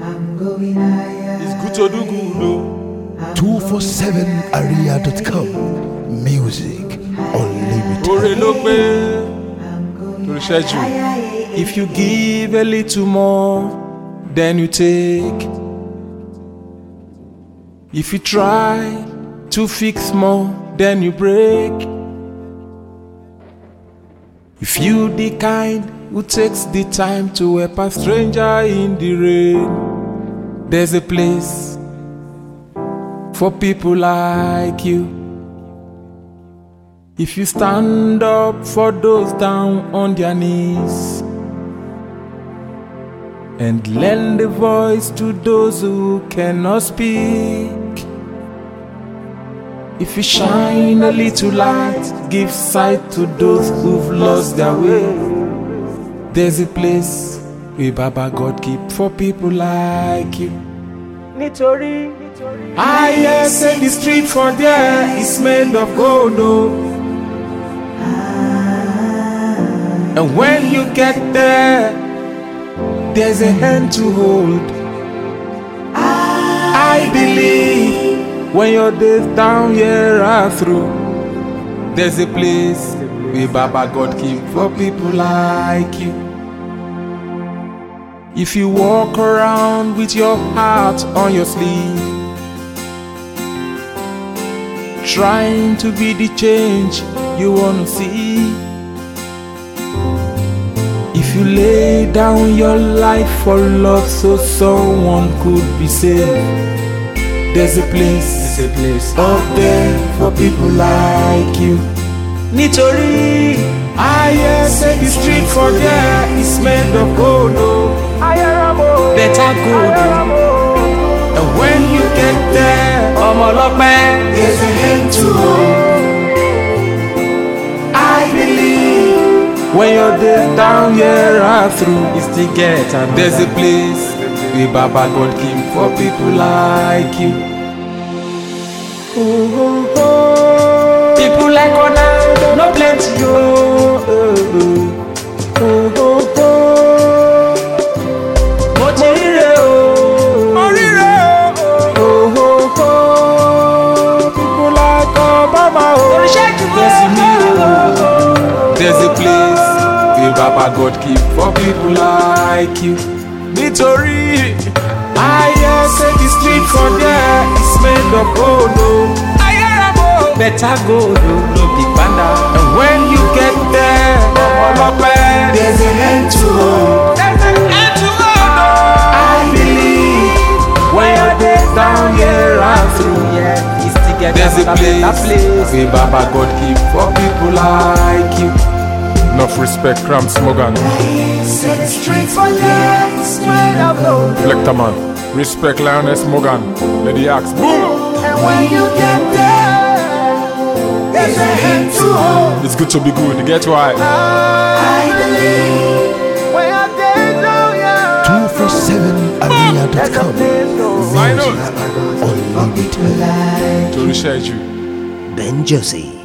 It's good to do good. 247area.com. Music unlimited. If you give a little more, then you take. If you try to fix more, then you break. If you the kind who takes the time to help a stranger in the rain, there's a place for people like you. If you stand up for those down on their knees and lend a voice to those who cannot speak, if you shine a little light, give sight to those who've lost their way, there's a place where Baba God keep for people like you. Nitori, I say the street for there is made of gold, oh. And when you get there, there's a hand to hold. I believe when your days down here are through, there's a place where Baba God keep for people like you. If you walk around with your heart on your sleeve, trying to be the change you want to see, if you lay down your life for love so someone could be saved, there's a place up there for people like you. Nitori, I say the street for there is made of gold, oh. Better gold, oh. And when you get there, there's a hand to hold. I believe when your days down here are through, there's a place where Baba God keep for people like you. Oh, oh, oh. People like Ona, no plenty, oh, oh, oh, oh, oh. Morire, oh, Morire, oh, oh, oh. People like Obama, oh, there's a place where Baba God keep for people like you. Nitori, I say the street for there is made of gold, oh. Better gold, oh, no big panda. And when you get there, there's a hand to hold. I believe when your days down here are through, there's a place where Baba God keep for people like you. Enough respect, Cram Smogan. Lecter man, respect Lioness Morgan. Lady Axe, boom! And when you get there, there's a hand to hold. It's good to be good, you get why? I believe when your days are young, 247area.com. Music unlimited. To research you. Ben Josie.